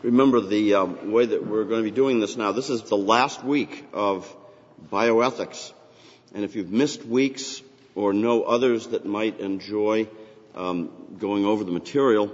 Remember the way that we're going to be doing this now. This is the last week of bioethics. And if you've missed weeks or know others that might enjoy going over the material,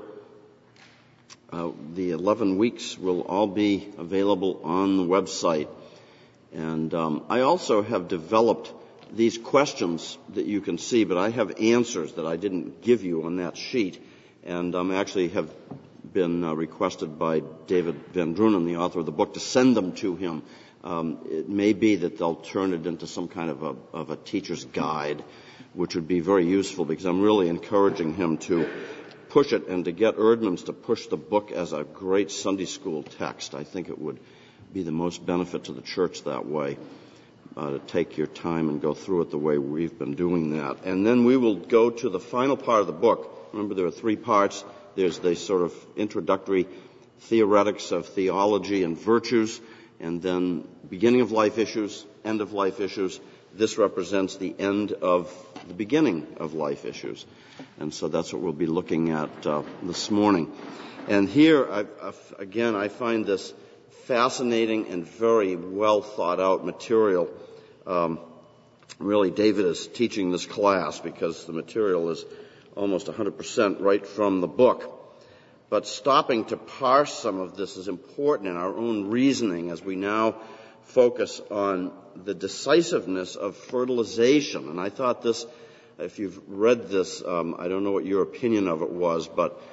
the 11 weeks will all be available on the website. And I also have developed these questions that you can see, but I have answers that I didn't give you on that sheet. And actually have been requested by David Van Drunen, the author of the book, to send them to him. It may be that they'll turn it into some kind of a teacher's guide, which would be very useful because I'm really encouraging him to push it and to get Eerdmans to push the book as a great Sunday school text. I think it would be the most benefit to the church that way, to take your time and go through it the way we've been doing that. And then we will go to the final part of the book. Remember, there are 3 parts. There's the sort of introductory theoretics of theology and virtues, and then beginning of life issues, end of life issues. This represents the end of the beginning of life issues. And so that's what we'll be looking at this morning. And here, again, I find this fascinating and very well thought out material. Really, David is teaching this class because the material is almost 100% right from the book. But stopping to parse some of this is important in our own reasoning as we now focus on the decisiveness of fertilization. And I thought this, if you've read this, I don't know what your opinion of it was, but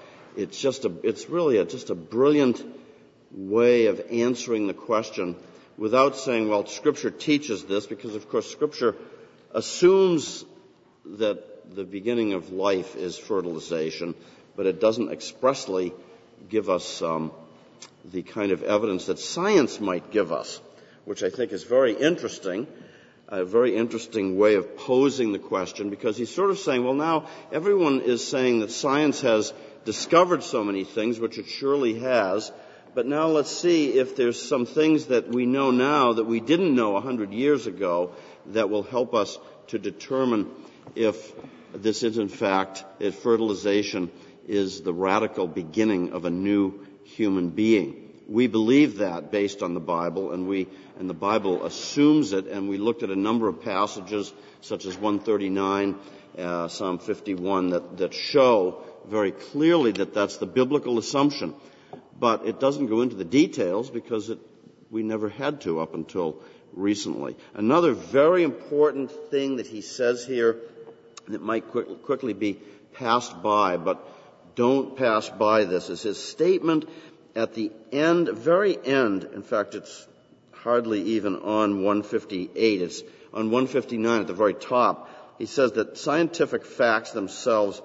it's really just a brilliant way of answering the question without saying, well, Scripture teaches this, because, of course, Scripture assumes that the beginning of life is fertilization, but it doesn't expressly give us the kind of evidence that science might give us, which I think is very interesting, a very interesting way of posing the question, because he's sort of saying, well, now everyone is saying that science has discovered so many things, which it surely has, but now let's see if there's some things that we know now that we didn't know 100 years ago that will help us to determine if this is, in fact, if fertilization is the radical beginning of a new human being. We believe that based on the Bible, and the Bible assumes it, and we looked at a number of passages, such as 139, Psalm 51, that show very clearly that that's the biblical assumption. But it doesn't go into the details because we never had to up until recently. Another very important thing that he says here that might quickly be passed by, but don't pass by this, is his statement at the end, very end. In fact, it's hardly even on 158. It's on 159 at the very top. He says that scientific facts themselves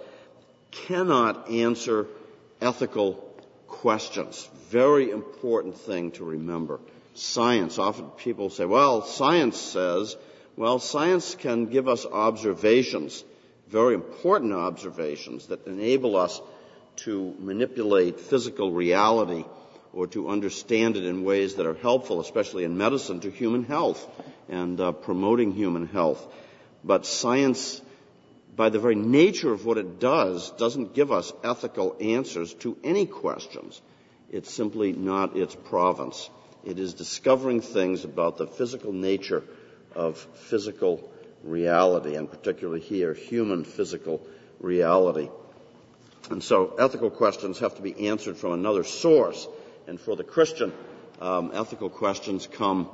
cannot answer ethical questions. Very important thing to remember. Science. Often people say, well, science says, well, science can give us observations, very important observations that enable us to manipulate physical reality or to understand it in ways that are helpful, especially in medicine, to human health and promoting human health. But science, by the very nature of what it does, doesn't give us ethical answers to any questions. It's simply not its province. It is discovering things about the physical nature of physical reality, and particularly here, human physical reality. And so ethical questions have to be answered from another source. And for the Christian, ethical questions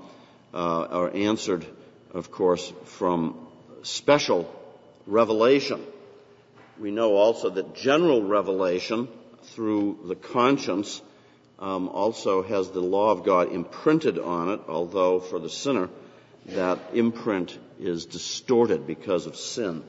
are answered, of course, from special revelation. We know also that general revelation through the conscience also has the law of God imprinted on it, although for the sinner that imprint is distorted because of sin.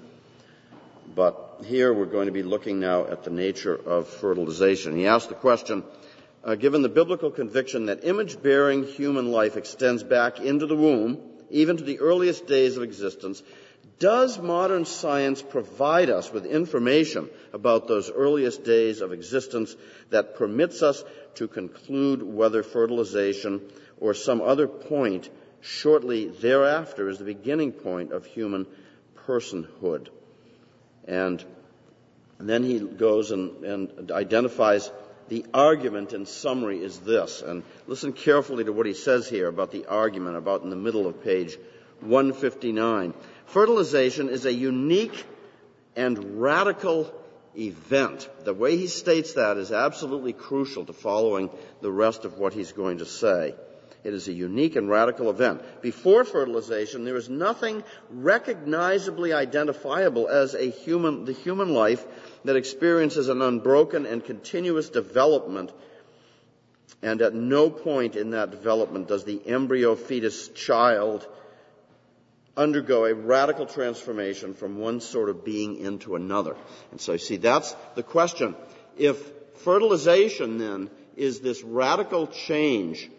But here we're going to be looking now at the nature of fertilization. He asked the question, given the biblical conviction that image-bearing human life extends back into the womb, even to the earliest days of existence, does modern science provide us with information about those earliest days of existence that permits us to conclude whether fertilization or some other point shortly thereafter is the beginning point of human personhood? And then he goes and identifies the argument in summary is this, and listen carefully to what he says here about the argument, about in the middle of page 159. Fertilization is a unique and radical event. The way he states that is absolutely crucial to following the rest of what he's going to say. It is a unique and radical event. Before fertilization, there is nothing recognizably identifiable as the human life that experiences an unbroken and continuous development, and at no point in that development does the embryo, fetus, child undergo a radical transformation from one sort of being into another. And so you see, that's the question. If fertilization then is this radical change,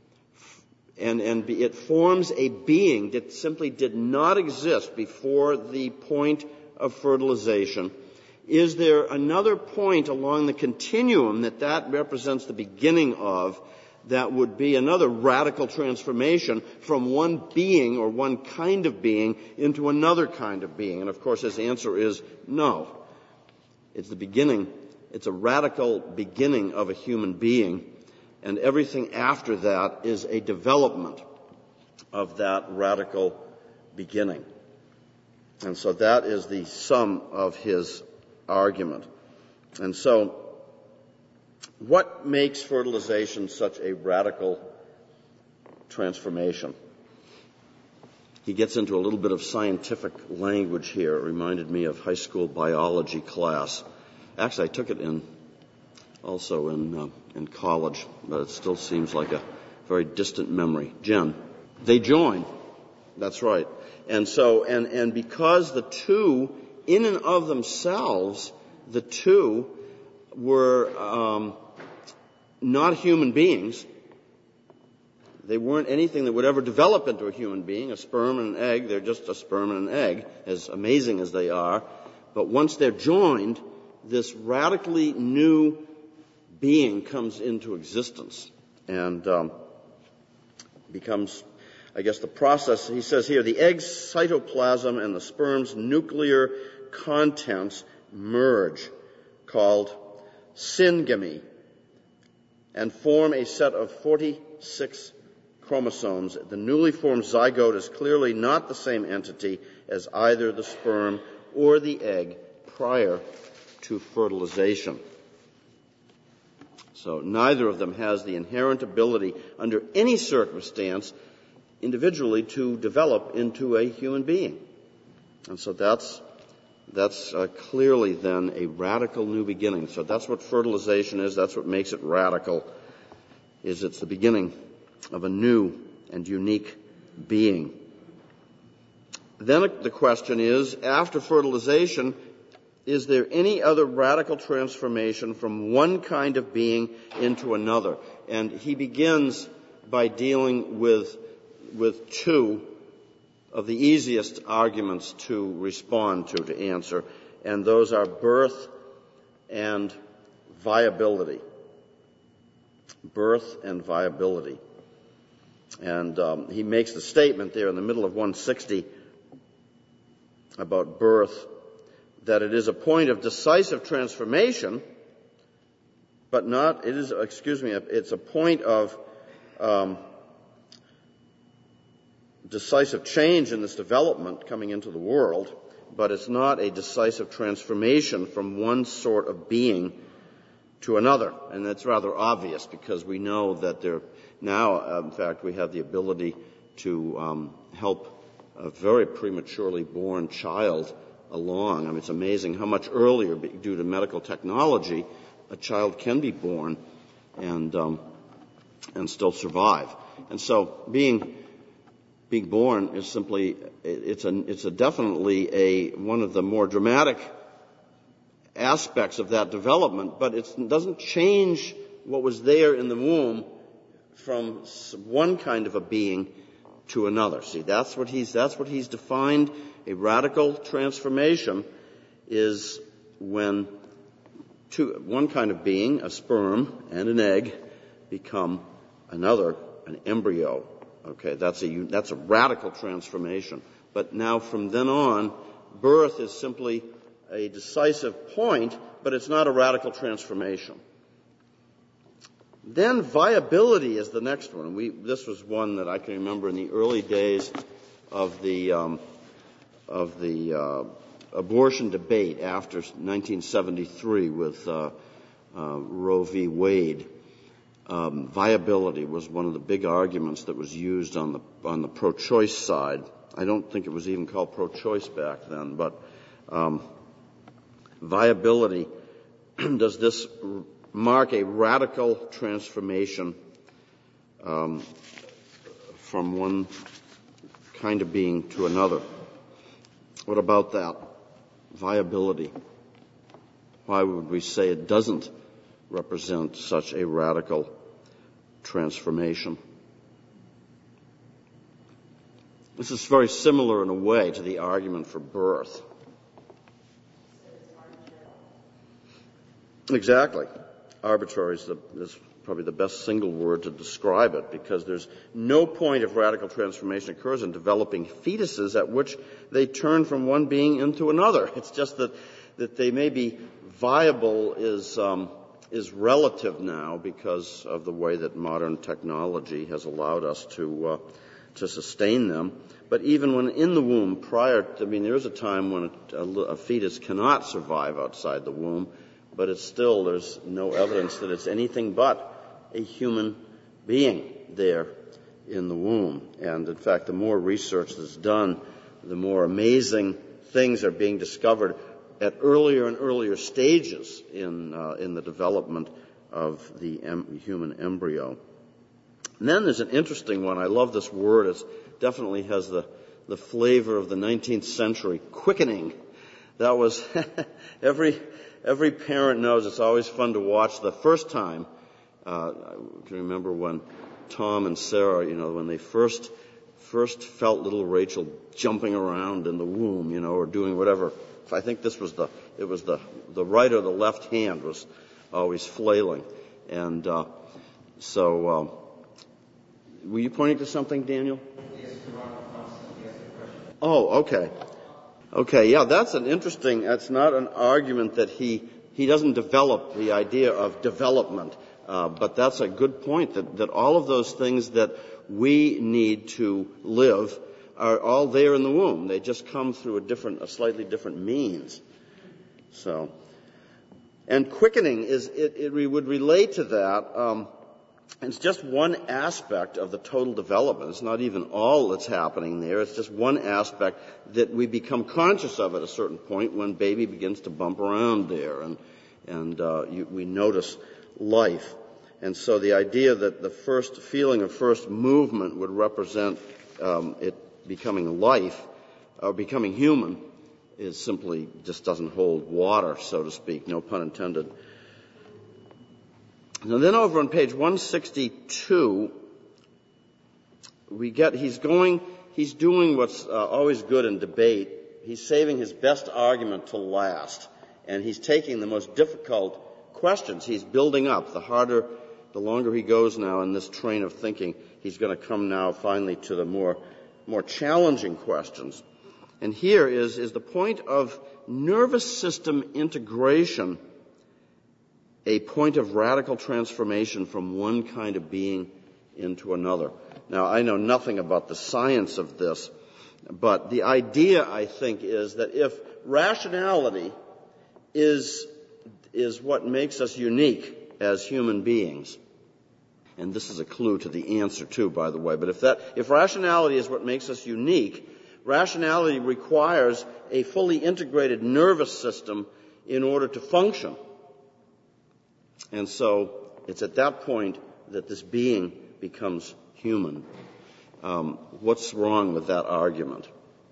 and it forms a being that simply did not exist before the point of fertilization, is there another point along the continuum that represents the beginning of that would be another radical transformation from one being or one kind of being into another kind of being? And of course his answer is no. It's the beginning. It's a radical beginning of a human being, and everything after that is a development of that radical beginning. And so that is the sum of his argument. And so, what makes fertilization such a radical transformation? He gets into a little bit of scientific language here. It reminded me of high school biology class. Actually, I took it also in college, but it still seems like a very distant memory. Jen, they join. That's right. And so, and because the two, in and of themselves, the two were not human beings. They weren't anything that would ever develop into a human being, a sperm and an egg. They're just a sperm and an egg, as amazing as they are. But once they're joined, this radically new being comes into existence and becomes, I guess, the process. He says here, the egg's cytoplasm and the sperm's nuclear contents merge, called syngamy, and form a set of 46 chromosomes. The newly formed zygote is clearly not the same entity as either the sperm or the egg prior to fertilization. So neither of them has the inherent ability under any circumstance individually to develop into a human being. And so that's clearly then a radical new beginning. So that's what fertilization is. That's what makes it radical, is it's the beginning of a new and unique being. Then the question is, after fertilization, is there any other radical transformation from one kind of being into another? And he begins by dealing with two of the easiest arguments to respond to answer, and those are birth and viability. Birth and viability. And he makes the statement there in the middle of 160 about birth, that it is a point of decisive transformation, but it's a point of decisive change in this development coming into the world, but it's not a decisive transformation from one sort of being to another. And that's rather obvious because we know that now, in fact, we have the ability to help a very prematurely born child along. I mean, it's amazing how much earlier, due to medical technology, a child can be born and still survive. And so being born is simply, it's definitely one of the more dramatic aspects of that development, but it doesn't change what was there in the womb from one kind of a being to another. See, that's what he's defined. A radical transformation is when one kind of being, a sperm and an egg, become another, an embryo. Okay, that's a radical transformation. But now from then on, birth is simply a decisive point, but it's not a radical transformation. Then viability is the next one. This was one that I can remember in the early days of the abortion debate after 1973 with Roe v. Wade. Viability was one of the big arguments that was used on the pro-choice side. I don't think it was even called pro-choice back then, but viability, does this mark a radical transformation from one kind of being to another? What about that? Viability. Why would we say it doesn't represent such a radical transformation? This is very similar in a way to the argument for birth. Exactly. Arbitrary is probably the best single word to describe it, because there's no point of radical transformation occurs in developing fetuses at which they turn from one being into another. It's just that they may be viable is relative now because of the way that modern technology has allowed us to sustain them. But even when in the womb, there's a time when a fetus cannot survive outside the womb, but there's no evidence that it's anything but a human being there in the womb. And in fact, the more research that's done, the more amazing things are being discovered at earlier and earlier stages in the development of the human embryo. And then there's an interesting one. I love this word. It definitely has the flavor of the 19th century, quickening. That was every parent knows it's always fun to watch the first time. I can remember when Tom and Sarah, when they first felt little Rachel jumping around in the womb, or doing whatever. I think it was the right or the left hand was always flailing. And so were you pointing to something, Daniel? Yes, Oh, okay. Okay, yeah, that's not an argument that he doesn't develop the idea of development, but that's a good point that all of those things that we need to live are all there in the womb. They just come through a slightly different means. So, and quickening it would relate to that. It's just one aspect of the total development. It's not even all that's happening there. It's just one aspect that we become conscious of at a certain point when baby begins to bump around there, and we notice life. And so the idea that the first feeling of first movement would represent it becoming life or becoming human is simply just doesn't hold water, so to speak. No pun intended. Now then over on page 162, he's doing what's always good in debate. He's saving his best argument to last, and he's taking the most difficult questions. He's building up. The longer he goes now in this train of thinking, he's going to come now finally to the more challenging questions. And here is the point of nervous system integration, a point of radical transformation from one kind of being into another. Now, I know nothing about the science of this, but the idea, I think, is that if rationality is what makes us unique as human beings, and this is a clue to the answer too, by the way, but if rationality is what makes us unique, rationality requires a fully integrated nervous system in order to function. And so it's at that point that this being becomes human. What's wrong with that argument?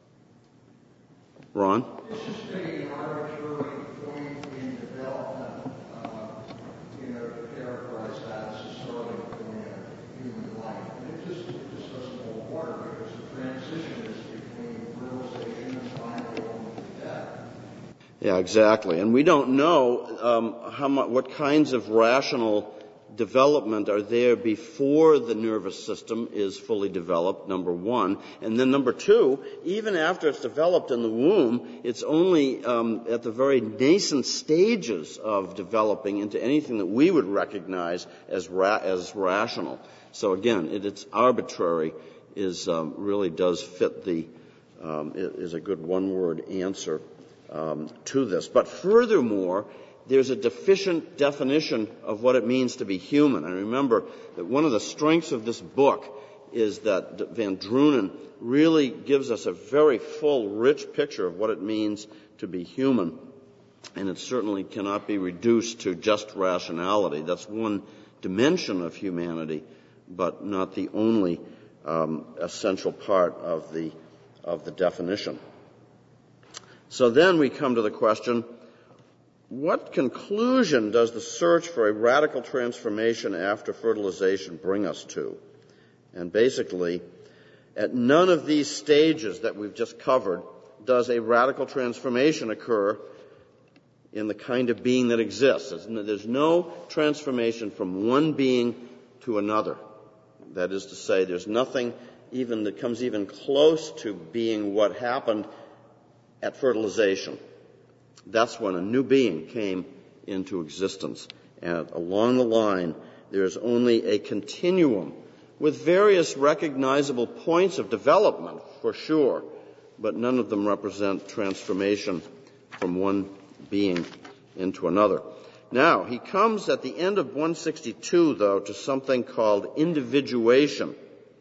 Ron? This is an arbitrary point in development, to characterize that as a starting point of human life. And it just doesn't hold water because the transition is between fertilization and finally ultimately death. Yeah, exactly. And we don't know what kinds of rational development are there before the nervous system is fully developed, number one. And then number two, even after it's developed in the womb, it's only at the very nascent stages of developing into anything that we would recognize as rational. So again, it's arbitrary, really does fit is a good one-word answer to this. But furthermore, there's a deficient definition of what it means to be human. And remember that one of the strengths of this book is that Van Drunen really gives us a very full, rich picture of what it means to be human. And it certainly cannot be reduced to just rationality. That's one dimension of humanity, but not the only essential part of the definition. So then we come to the question, what conclusion does the search for a radical transformation after fertilization bring us to? And basically, at none of these stages that we've just covered does a radical transformation occur in the kind of being that exists. There's no transformation from one being to another. That is to say, there's nothing even that comes even close to being what happened at fertilization. That's when a new being came into existence. And along the line, there's only a continuum with various recognizable points of development, for sure, but none of them represent transformation from one being into another. Now, he comes at the end of 162, though, to something called individuation,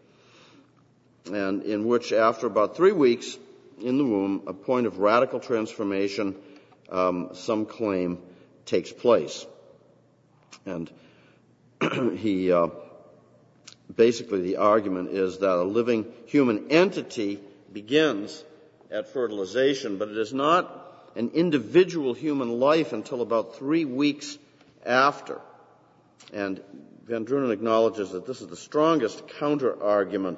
and in which, after about 3 weeks in the womb, a point of radical transformation, some claim, takes place. And he basically, the argument is that a living human entity begins at fertilization, but it is not an individual human life until about 3 weeks after. And Van Drunen acknowledges that this is the strongest counter-argument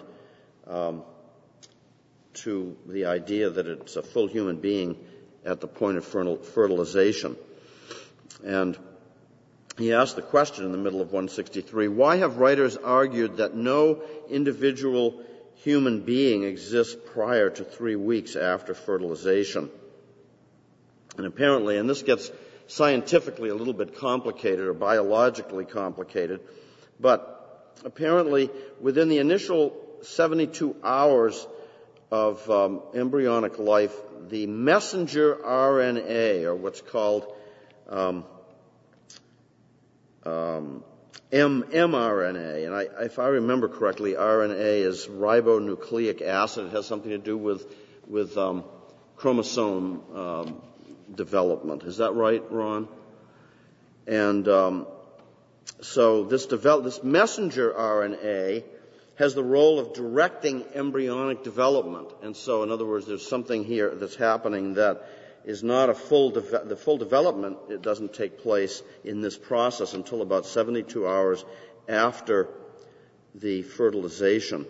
to the idea that it's a full human being at the point of fertilization. And he asked the question in the middle of 163, why have writers argued that no individual human being exists prior to 3 weeks after fertilization? And apparently, and this gets scientifically a little bit complicated or biologically complicated, but apparently within the initial 72 hours of embryonic life, the messenger RNA, or what's called mRNA, and if I remember correctly, RNA is ribonucleic acid. It has something to do with chromosome development. Is that right, Ron? And so this messenger RNA has the role of directing embryonic development. And so, in other words, there's something here that's happening that is not the full development. It doesn't take place in this process until about 72 hours after the fertilization.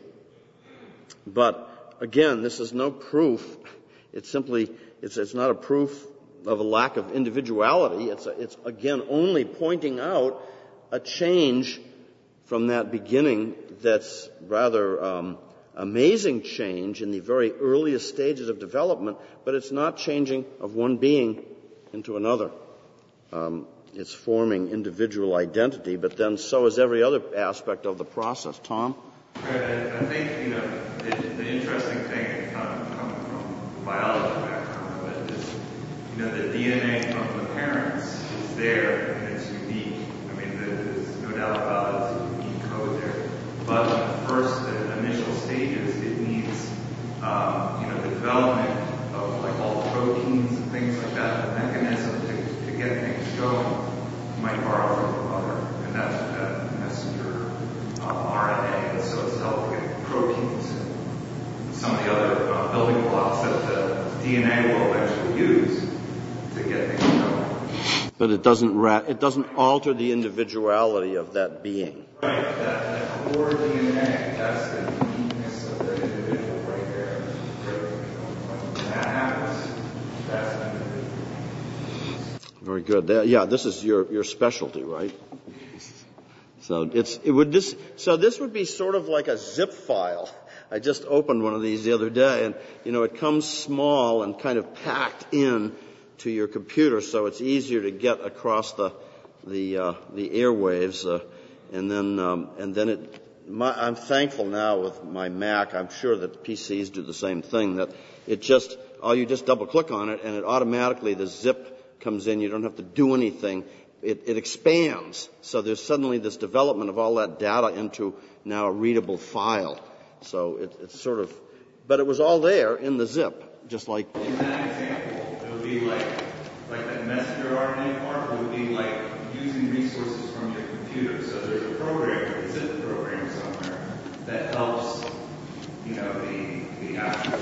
But again, this is no proof. It's not a proof of a lack of individuality. It's again only pointing out a change from that beginning that's rather amazing change in the very earliest stages of development, but it's not changing of one being into another. It's forming individual identity, but then so is every other aspect of the process. Tom? Right. I think, the interesting thing coming from the biology background of it is, the DNA from the parents is there and it's unique. I mean, there's no doubt about it. It's a unique code there. But in the first, the initial stages, it needs, the development of like all the proteins and things like that, the mechanism to get things going. You might borrow from the mother, and that's that messenger RNA. So it's helping get proteins and some of the other building blocks that the DNA will eventually use to get things going. But it doesn't alter the individuality of that being. Right, that core DNA, that's the uniqueness of the individual right there. When that happens, that's the individual. Very good. Yeah, this is your specialty, right? So this would be sort of like a zip file. I just opened one of these the other day, and it comes small and kind of packed in to your computer, so it's easier to get across the airwaves, and then I'm thankful now with my Mac. I'm sure that PCs do the same thing, that you just double click on it and it automatically, the zip comes in. You don't have to do anything. It expands. So there's suddenly this development of all that data into now a readable file. So it's sort of, but it was all there in the zip, just like. In that example, it would be like that messenger RNA part would be like using resources from your computer. So there's a program, a zip program somewhere that helps, the actual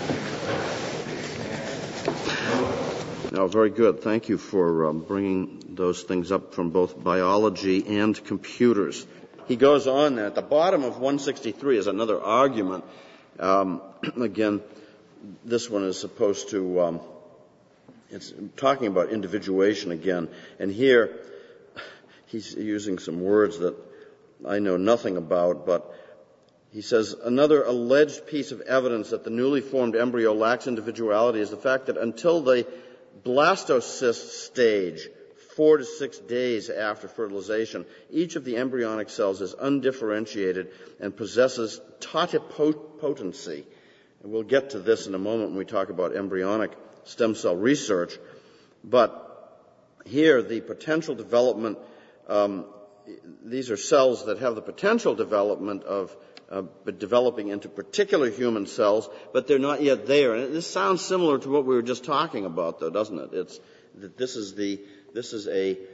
expansion. No, very good. Thank you for bringing those things up from both biology and computers. He goes on at the bottom of 163 is another argument. Again, this one is supposed to, it's talking about individuation again. And here, he's using some words that I know nothing about, but he says, another alleged piece of evidence that the newly formed embryo lacks individuality is the fact that until the blastocyst stage, 4 to 6 days after fertilization, each of the embryonic cells is undifferentiated and possesses totipotency. And we'll get to this in a moment when we talk about embryonic stem cell research. But here, the potential development, these are cells that have the potential development of developing into particular human cells, but they're not yet there. And this sounds similar to what we were just talking about, though, doesn't it? It's that this is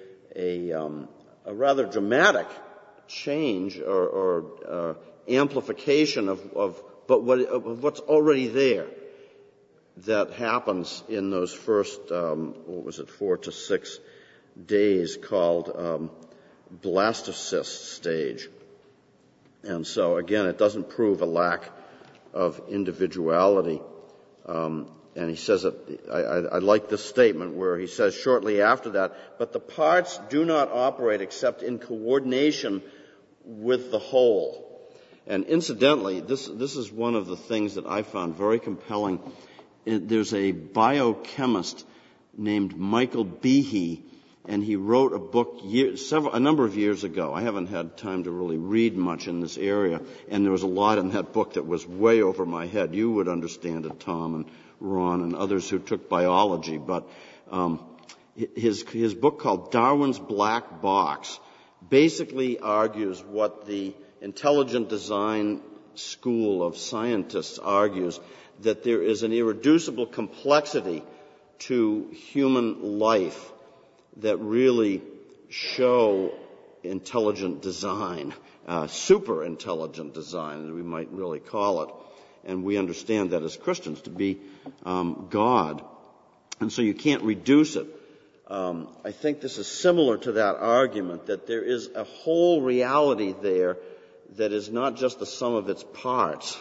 a rather dramatic change or amplification of what's already there that happens in those first 4 to 6 days called blastocyst stage. And so again, it doesn't prove a lack of individuality. And he says that, I like this statement where he says shortly after that, but the parts do not operate except in coordination with the whole. And incidentally, this is one of the things that I found very compelling. There's a biochemist named Michael Behe, and he wrote a book a number of years ago. I haven't had time to really read much in this area, and there was a lot in that book that was way over my head. You would understand it, Tom and Ron and others who took biology, but his book called Darwin's Black Box basically argues what the intelligent design school of scientists argues, that there is an irreducible complexity to human life that really show intelligent design, super intelligent design, as we might really call it. And we understand that as Christians to be God. And so you can't reduce it. I think this is similar to that argument, that there is a whole reality there that is not just the sum of its parts.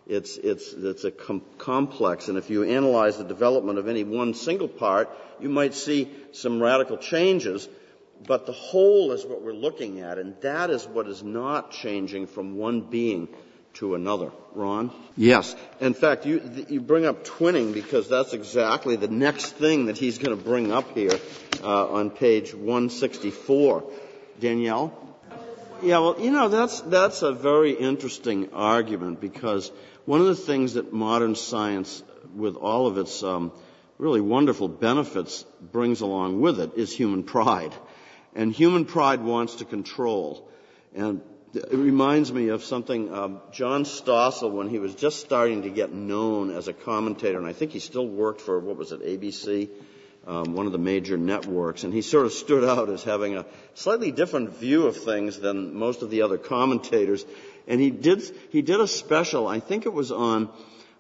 It's a complex, and if you analyze the development of any one single part, you might see some radical changes, but the whole is what we're looking at, and that is what is not changing from one being to another. Ron? Yes. In fact, you bring up twinning because that's exactly the next thing that he's going to bring up here on page 164. Danielle? Yeah, well, that's a very interesting argument, because one of the things that modern science, with all of its really wonderful benefits, brings along with it is human pride. And human pride wants to control. And it reminds me of something, John Stossel, when he was just starting to get known as a commentator, and I think he still worked for, ABC, one of the major networks, and he sort of stood out as having a slightly different view of things than most of the other commentators. And he did a special, I think it was on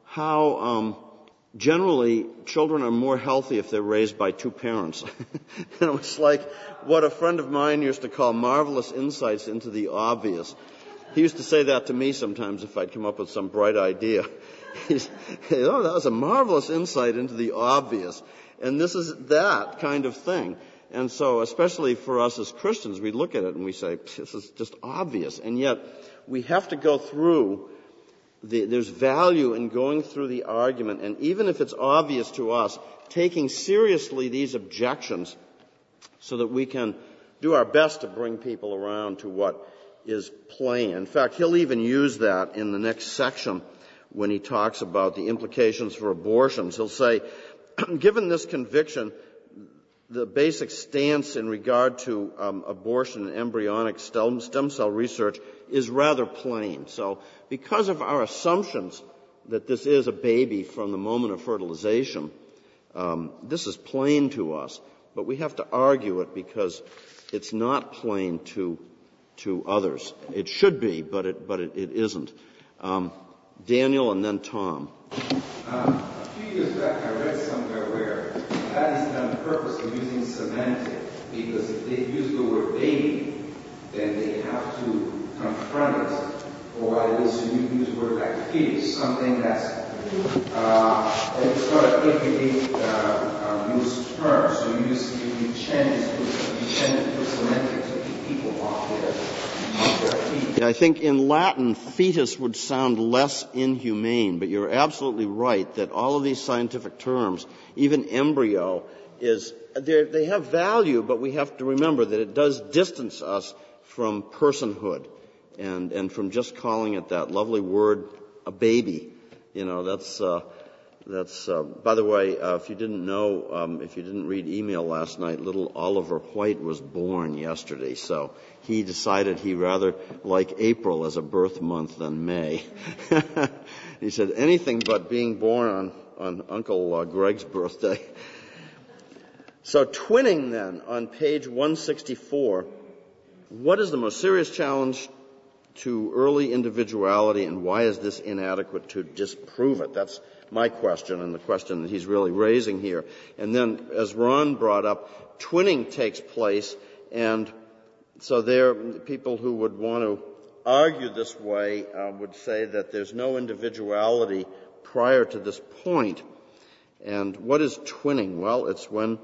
how generally children are more healthy if they're raised by two parents. And it was like what a friend of mine used to call marvelous insights into the obvious. He used to say that to me sometimes if I'd come up with some bright idea. That was a marvelous insight into the obvious. And this is that kind of thing. And so, especially for us as Christians, we look at it and we say, this is just obvious. And yet, we have to go through, there's value in going through the argument, and even if it's obvious to us, taking seriously these objections so that we can do our best to bring people around to what is plain. In fact, he'll even use that in the next section when he talks about the implications for abortions. He'll say, given this conviction, the basic stance in regard to abortion and embryonic stem cell research is rather plain. So because of our assumptions that this is a baby from the moment of fertilization, this is plain to us. But we have to argue it because it's not plain to others. It should be, but it isn't. Daniel and then Tom. A few years back, I read somewhere where that is done purposely using semantic, because if they use the word baby, then they have to confront it for what it is. So you use a word like fetus, something that's it's not an everyday used term. So you change it to semantic to keep people off their feet. Yeah, I think in Latin, fetus would sound less inhumane, but you're absolutely right that all of these scientific terms, even embryo, they have value, but we have to remember that it does distance us from personhood and from just calling it that lovely word, a baby. You know, that's by the way, if you didn't know, if you didn't read email last night, little Oliver White was born yesterday, so he decided he rather like April as a birth month than May. He said anything but being born on Uncle Greg's birthday. So twinning then, on page 164, what is the most serious challenge to early individuality, and why is this inadequate to disprove it? That's my question, and the question that he's really raising here. And then, as Ron brought up, twinning takes place, and so there, people who would want to argue this way would say that there's no individuality prior to this point. And what is twinning? Well, it's when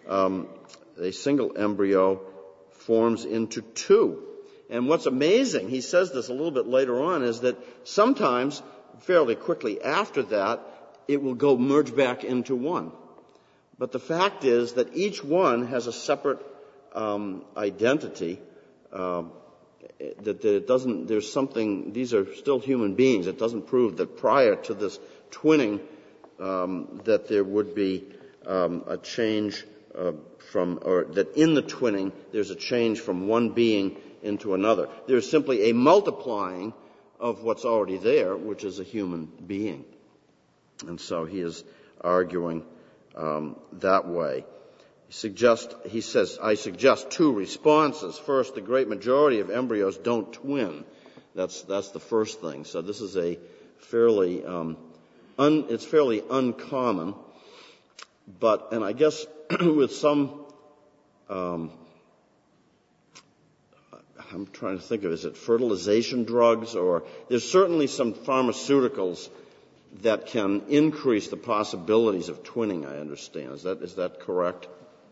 a single embryo forms into two. And what's amazing, he says this a little bit later on, is that sometimes, fairly quickly after that, it will merge back into one. But the fact is that each one has a separate identity, that it doesn't, there's something, these are still human beings. It doesn't prove that prior to this twinning that there would be a change or that in the twinning there's a change from one being into another. There's simply a multiplying of what's already there, which is a human being. And so he is arguing that way. He says, I suggest two responses. First, the great majority of embryos don't twin. That's the first thing. So this is a fairly, it's fairly uncommon. But, and I guess with some, I'm trying to think of, is it fertilization drugs, or there's certainly some pharmaceuticals that can increase the possibilities of twinning, I understand. Is that correct?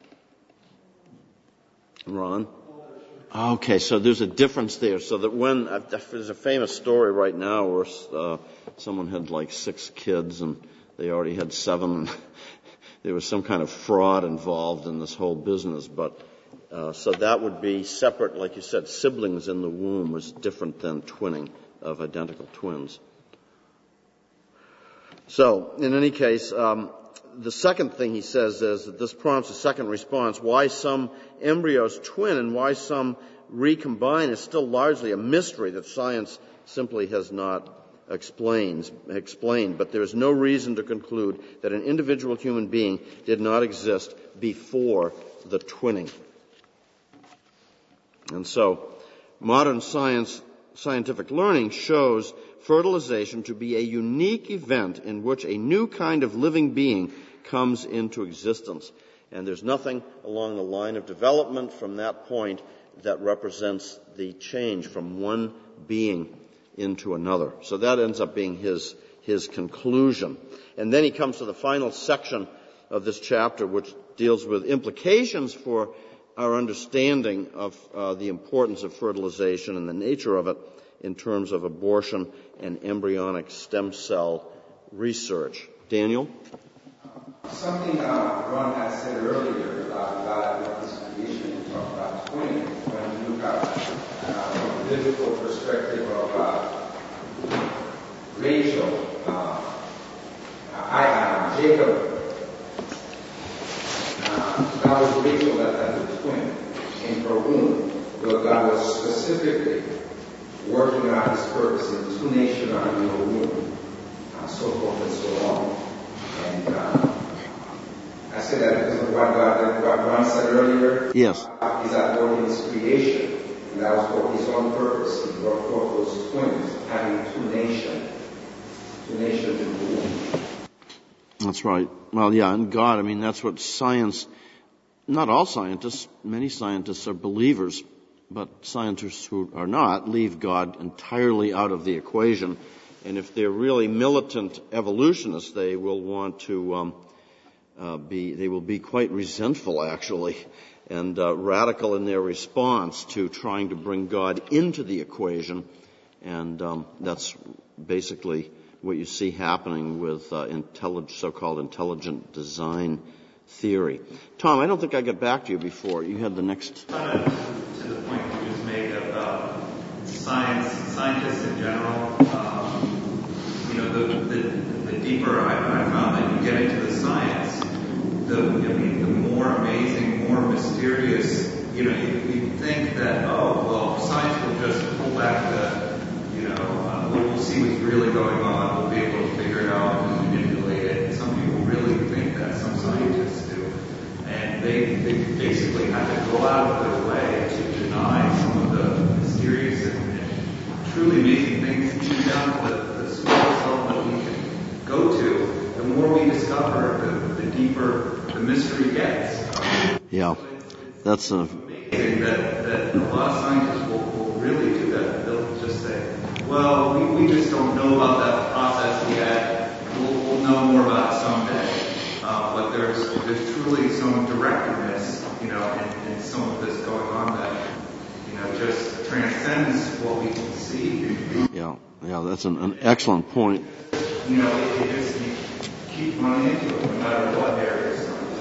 Ron? Okay, so there's a difference there. So that there's a famous story right now where someone had like 6 kids and they already had 7. And there was some kind of fraud involved in this whole business. But so that would be separate, like you said, siblings in the womb was different than twinning of identical twins. So, in any case, the second thing he says is that this prompts a second response. Why some embryos twin and why some recombine is still largely a mystery that science simply has not explained. But there is no reason to conclude that an individual human being did not exist before the twinning. And so, modern scientific learning shows fertilization to be a unique event in which a new kind of living being comes into existence. And there's nothing along the line of development from that point that represents the change from one being into another. So that ends up being his conclusion. And then he comes to the final section of this chapter, which deals with implications for our understanding of the importance of fertilization and the nature of it in terms of abortion and embryonic stem cell research. Daniel? Something Ron had said earlier about God and His creation, and talked about twinning. When you look at from the biblical perspective of Rachel, Jacob, that was Rachel that had the twin in her womb, but God was specifically working out His purpose in two nations out of your womb, so forth and so on. And I say that because of what Ron said earlier. Yes. He's at work in His creation, and that was for His own purpose. He brought forth those twins, having two nations in the womb. That's right. Well, yeah, and God, I mean, that's what science, not all scientists, many scientists are believers, but scientists who are not leave God entirely out of the equation. And if they're really militant evolutionists, they will want to they will be quite resentful, actually, and radical in their response to trying to bring God into the equation. And that's basically what you see happening with so-called intelligent design theory. Tom, I don't think I got back to you before. You had the next. To the point you just made about scientists in general. The deeper I found that you get into the science, the more amazing, more mysterious. You think that science will just pull back we'll see what's really going on. We'll be able to figure it out and manipulate it. Some people really think that. Some scientists do, and they basically have to go out of their way to deny some of the mysterious and truly amazing things, even down to the smallest level that we can go to. The more we discover, the deeper the mystery gets. Yeah, that's amazing that a lot of scientists will really do that. They'll just say, well, we just don't know about that process yet. We'll know more about it someday. But there's truly some directness, in some of this going on that, just transcends what we can see. Yeah, that's an excellent point. You just keep running into it no matter what areas.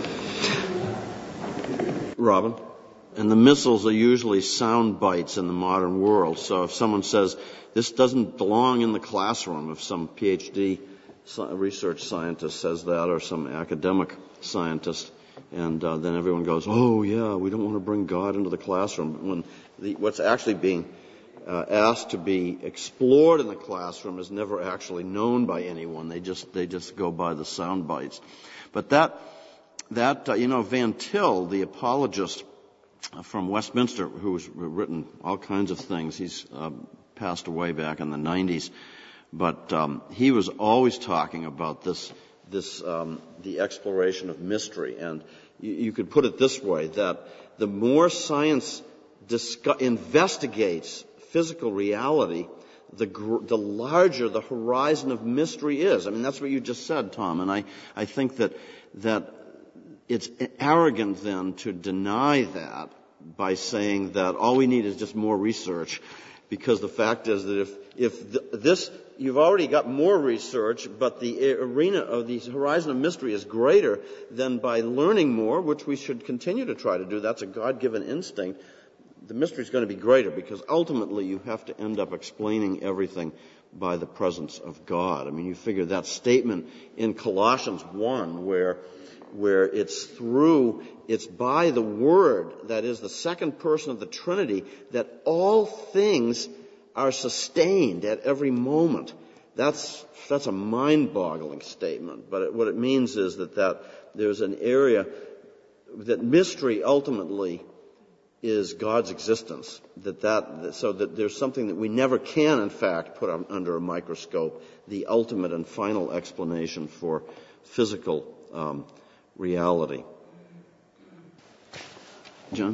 Robin? And the missiles are usually sound bites in the modern world. So if someone says, this doesn't belong in the classroom, if some PhD research scientist says that, or some academic scientist, and then everyone goes, oh yeah, we don't want to bring God into the classroom, when what's actually being asked to be explored in the classroom is never actually known by anyone. They just go by the sound bites. But that Van Til, the apologist from Westminster, who's written all kinds of things, he's passed away back in the 90s, but he was always talking about the exploration of mystery. And you could put it this way, that the more science investigates physical reality, the larger the horizon of mystery is. I mean, that's what you just said, Tom, and I think that it's arrogant then to deny that by saying that all we need is just more research, because the fact is that if you've already got more research, but the arena of the horizon of mystery is greater, then by learning more, which we should continue to try to do, that's a God-given instinct, the mystery is going to be greater, because ultimately you have to end up explaining everything by the presence of God. I mean, you figure that statement in Colossians 1 where it's by the Word, that is the second person of the Trinity, that all things are sustained at every moment. That's a mind-boggling statement. But what it means is that there's an area that mystery ultimately is God's existence. So that there's something that we never can, in fact, put under a microscope, the ultimate and final explanation for physical reality. John?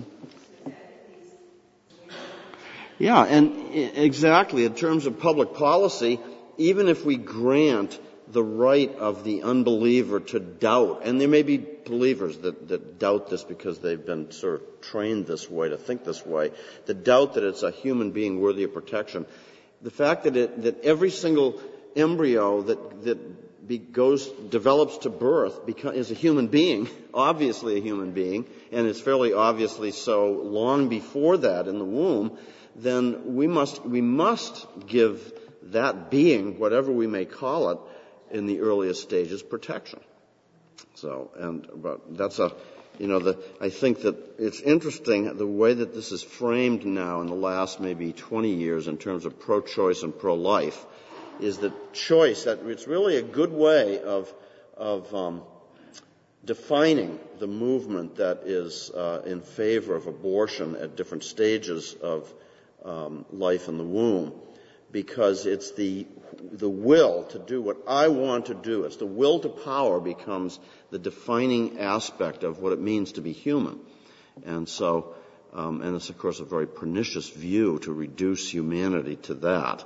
Yeah, and exactly, in terms of public policy, even if we grant the right of the unbeliever to doubt. And there may be believers that doubt this because they've been sort of trained this way, to think this way, to doubt that it's a human being worthy of protection. The fact that every single embryo that develops to birth is a human being, obviously a human being, and it's fairly obviously so long before that in the womb, then we must give that being, whatever we may call it, in the earliest stages, protection. So, but that's I think that it's interesting the way that this is framed now in the last maybe 20 years in terms of pro-choice and pro-life, is that choice, that it's really a good way of defining the movement that is in favor of abortion at different stages of life in the womb, because it's the will to do what I want to do. It's the will to power becomes the defining aspect of what it means to be human. And so, and it's of course a very pernicious view to reduce humanity to that.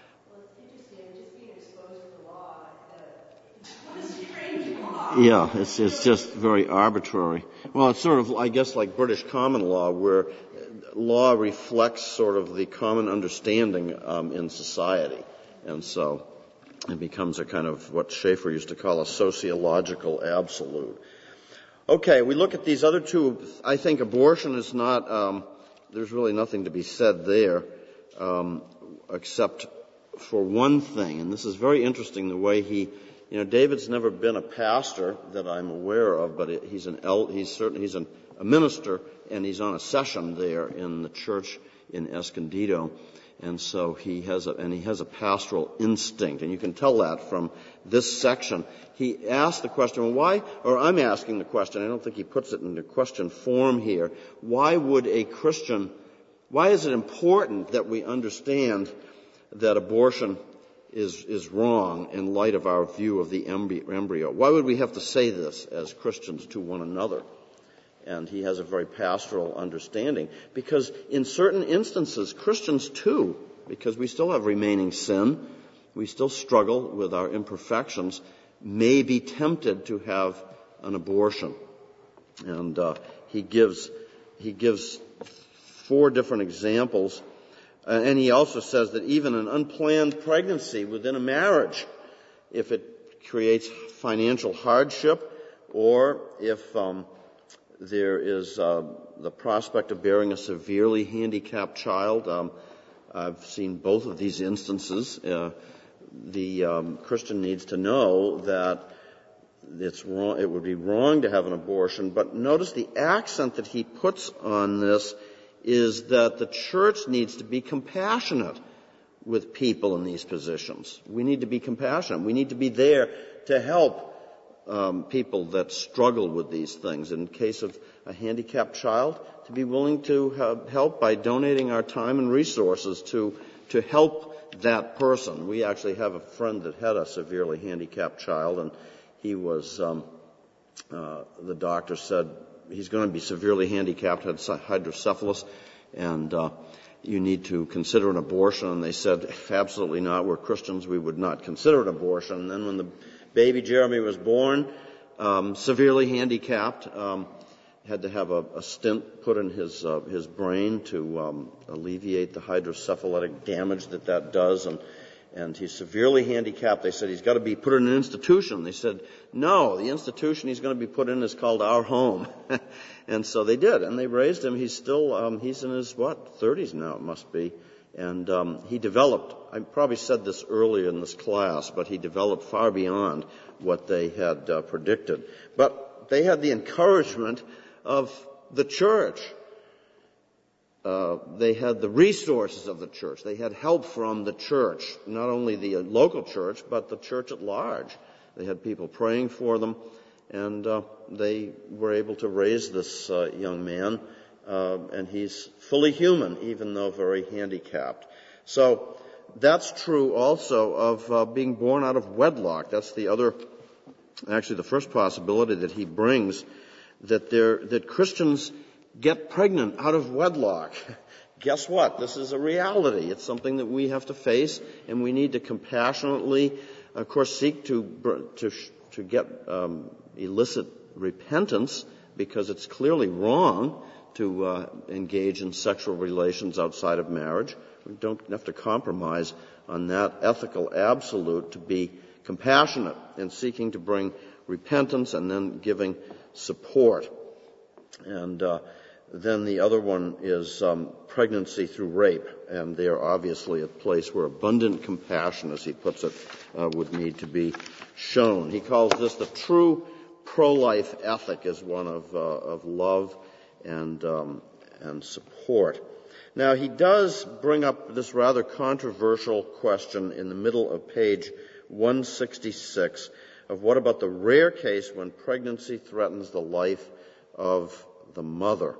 Yeah, it's just very arbitrary. Well, it's sort of, I guess, like British common law, where law reflects sort of the common understanding in society. And so it becomes a kind of what Schaeffer used to call a sociological absolute. Okay, we look at these other two. I think abortion is not, there's really nothing to be said there, except for one thing. And this is very interesting, the way David's never been a pastor that I'm aware of, but he's a minister, and he's on a session there in the church in Escondido, and so he has a pastoral instinct, and you can tell that from this section. He asked the question, I'm asking the question, I don't think he puts it in the question form here, why is it important that we understand that abortion is wrong in light of our view of the embryo? Why would we have to say this as Christians to one another? And he has a very pastoral understanding, because in certain instances, Christians too, because we still have remaining sin, we still struggle with our imperfections, may be tempted to have an abortion. And he gives 4 different examples. And he also says that even an unplanned pregnancy within a marriage, if it creates financial hardship, or if there is the prospect of bearing a severely handicapped child, I've seen both of these instances. The Christian needs to know that it's wrong. It would be wrong to have an abortion. But notice the accent that he puts on this is that the church needs to be compassionate with people in these positions. We need to be compassionate. We need to be there to help people that struggle with these things. In case of a handicapped child, to be willing to help by donating our time and resources to help that person. We actually have a friend that had a severely handicapped child, and he was, the doctor said, he's going to be severely handicapped, had hydrocephalus, and you need to consider an abortion. And they said, absolutely not. We're Christians. We would not consider an abortion. And then when the baby Jeremy was born, severely handicapped, had to have a stent put in his brain to alleviate the hydrocephalic damage that does, and he's severely handicapped. They said he's got to be put in an institution. They said, no, the institution he's going to be put in is called Our Home. And so they did, and they raised him. He's still, he's in his, 30s now it must be. And he developed, I probably said this earlier in this class, but he developed far beyond what they had predicted. But they had the encouragement of the church. They had the resources of the church. They had help from the church, not only the local church, but the church at large. They had people praying for them, and they were able to raise this young man, and he's fully human, even though very handicapped. So that's true also of being born out of wedlock. That's the first possibility that he brings, that Christians get pregnant out of wedlock. Guess what? This is a reality. It's something that we have to face, and we need to compassionately of course, seek to get illicit repentance, because it's clearly wrong to engage in sexual relations outside of marriage. We don't have to compromise on that ethical absolute to be compassionate in seeking to bring repentance and then giving support. And then the other one is pregnancy through rape, and they're obviously a place where abundant compassion, as he puts it, would need to be shown. He calls this the true pro-life ethic, as one of love and support. Now, he does bring up this rather controversial question in the middle of page 166 of what about the rare case when pregnancy threatens the life of the mother.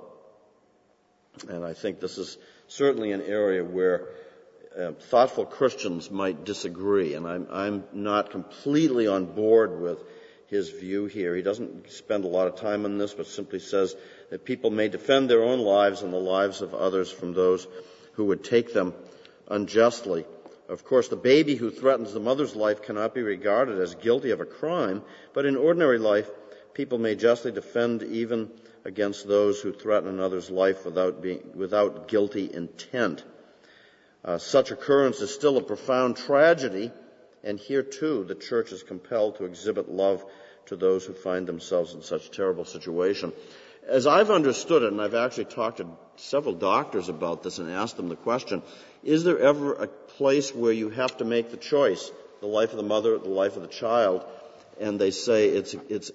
And I think this is certainly an area where thoughtful Christians might disagree, and I'm not completely on board with his view here. He doesn't spend a lot of time on this, but simply says that people may defend their own lives and the lives of others from those who would take them unjustly. Of course, the baby who threatens the mother's life cannot be regarded as guilty of a crime, but in ordinary life, people may justly defend even against those who threaten another's life without guilty intent. Such occurrence is still a profound tragedy, and here too the church is compelled to exhibit love to those who find themselves in such terrible situation. As I've understood it, and I've actually talked to several doctors about this and asked them the question, is there ever a place where you have to make the choice, the life of the mother, the life of the child? And they say it's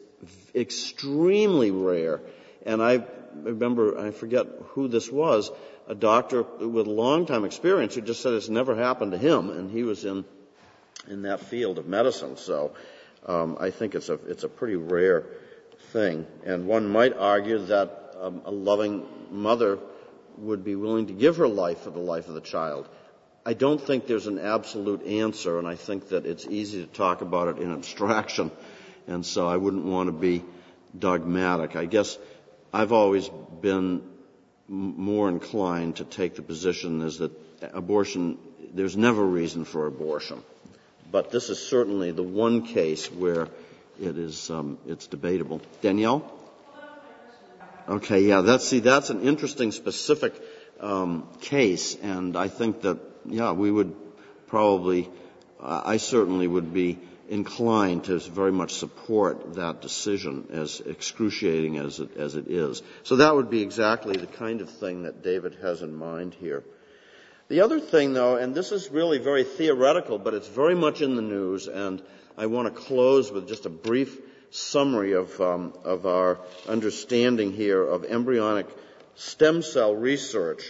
extremely rare. And I remember, I forget who this was, a doctor with a long-time experience who just said it's never happened to him, and he was in that field of medicine. So I think it's a pretty rare thing. And one might argue that a loving mother would be willing to give her life for the life of the child. I don't think there's an absolute answer, and I think that it's easy to talk about it in abstraction, and so I wouldn't want to be dogmatic. I guess I've always been more inclined to take the position is that abortion, there's never reason for abortion. But this is certainly the one case where it is, it's debatable. Danielle? Okay, yeah, that's an interesting specific case, and I think that, yeah, we would probably, I certainly would be inclined to very much support that decision, as excruciating as it is. So that would be exactly the kind of thing that David has in mind here. The other thing, though, and this is really very theoretical, but it's very much in the news, and I want to close with just a brief summary of our understanding here of embryonic stem cell research.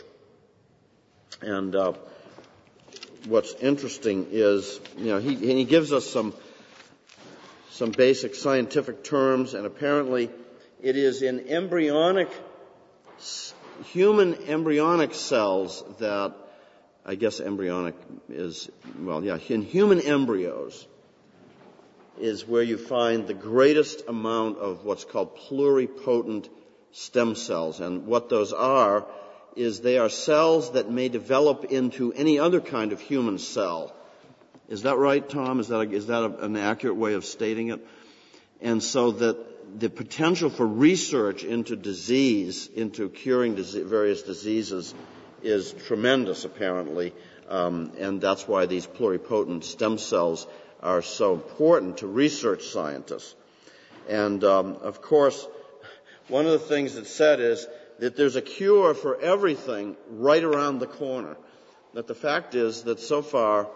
And what's interesting is, he gives us some basic scientific terms, and apparently it is in human embryonic cells that, I guess embryonic is, in human embryos is where you find the greatest amount of what's called pluripotent stem cells. And what those are is they are cells that may develop into any other kind of human cell. Is that right, Tom? Is that an accurate way of stating it? And so that the potential for research into disease, into curing various diseases, is tremendous, apparently. And that's why these pluripotent stem cells are so important to research scientists. And, of course, one of the things that's said is that there's a cure for everything right around the corner. That the fact is that so far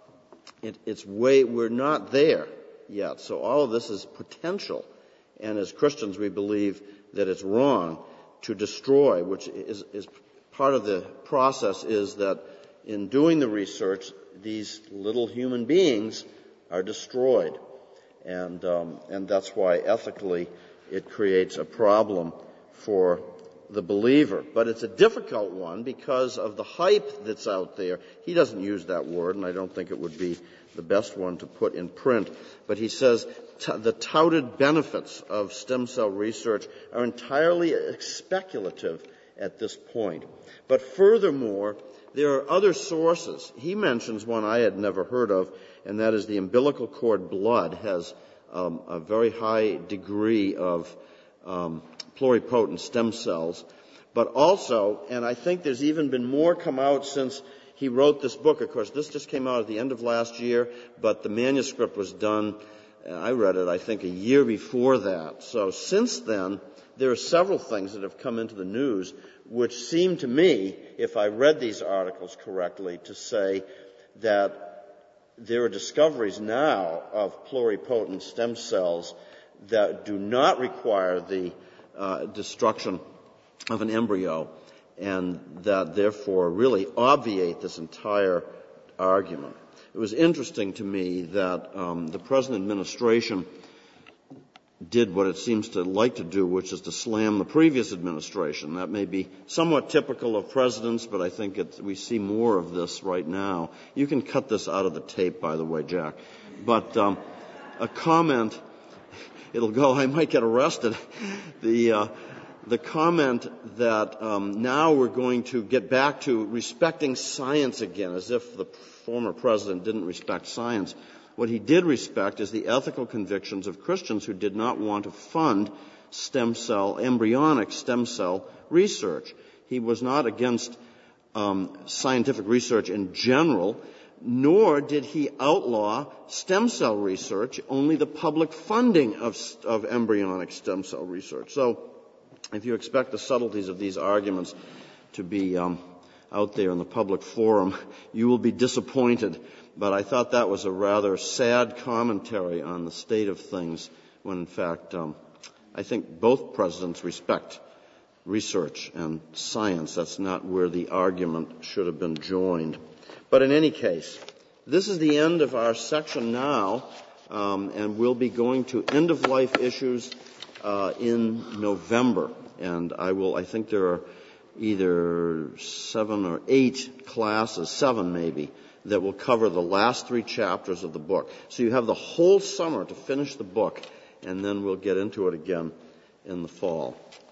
we're not there yet. So all of this is potential. And as Christians, we believe that it's wrong to destroy, which is part of the process is that in doing the research, these little human beings are destroyed. And that's why ethically it creates a problem for the believer. But it's a difficult one because of the hype that's out there. He doesn't use that word, and I don't think it would be the best one to put in print. But he says the touted benefits of stem cell research are entirely speculative at this point. But furthermore, there are other sources. He mentions one I had never heard of, and that is the umbilical cord blood has a very high degree of pluripotent stem cells. But also, and I think there's even been more come out since he wrote this book. Of course, this just came out at the end of last year, but the manuscript was done, I read it, I think, a year before that. So since then, there are several things that have come into the news which seem to me, if I read these articles correctly, to say that there are discoveries now of pluripotent stem cells that do not require the destruction of an embryo, and that therefore really obviate this entire argument. It was interesting to me that the present administration did what it seems to like to do, which is to slam the previous administration. That may be somewhat typical of presidents, but I think we see more of this right now. You can cut this out of the tape, by the way, Jack. But a comment, it'll go, I might get arrested. The comment that now we're going to get back to respecting science again, as if the former president didn't respect science. What he did respect is the ethical convictions of Christians who did not want to fund embryonic stem cell research. He was not against scientific research in general, nor did he outlaw stem cell research, only the public funding of embryonic stem cell research. So, if you expect the subtleties of these arguments to be out there in the public forum, you will be disappointed. But I thought that was a rather sad commentary on the state of things when, in fact, I think both presidents respect research and science. That's not where the argument should have been joined. But in any case, this is the end of our section now, and we'll be going to end-of-life issues in November, and I think there are either 7 or 8 classes, 7 maybe, that will cover the last 3 chapters of the book. So you have the whole summer to finish the book, and then we'll get into it again in the fall.